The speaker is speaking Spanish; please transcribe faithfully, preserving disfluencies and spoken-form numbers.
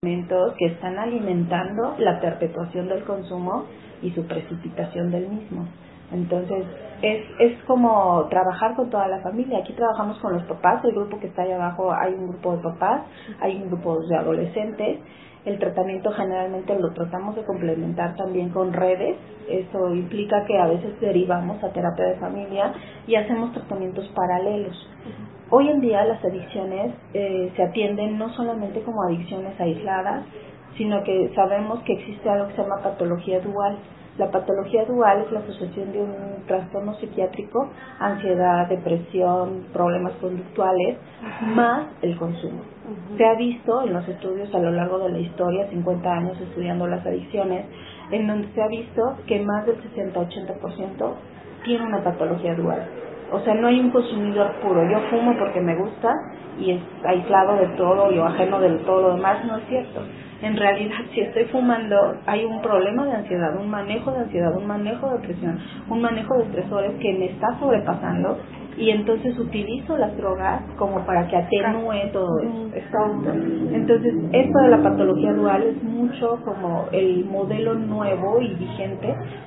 elementos que están alimentando la perpetuación del consumo y su precipitación del mismo. Entonces, es, es como trabajar con toda la familia. Aquí trabajamos con los papás, el grupo que está ahí abajo, hay un grupo de papás, hay un grupo de adolescentes. El tratamiento generalmente lo tratamos de complementar también con redes. Eso implica que a veces derivamos a terapia de familia y hacemos tratamientos paralelos. Hoy en día las adicciones eh, se atienden no solamente como adicciones aisladas, sino que sabemos que existe algo que se llama patología dual. La patología dual es la asociación de un trastorno psiquiátrico, ansiedad, depresión, problemas conductuales, más el consumo. Se ha visto en los estudios a lo largo de la historia, cincuenta años estudiando las adicciones, en donde se ha visto que más del sesenta a ochenta por ciento tiene una patología dual. O sea, no hay un consumidor puro. Yo fumo porque me gusta y es aislado de todo y ajeno de todo lo demás. No es cierto. En realidad, si estoy fumando, hay un problema de ansiedad, un manejo de ansiedad, un manejo de depresión, un manejo de estresores que me está sobrepasando, y entonces utilizo las drogas como para que atenúe todo eso. Exacto. Entonces, esto de la patología dual es mucho como el modelo nuevo y vigente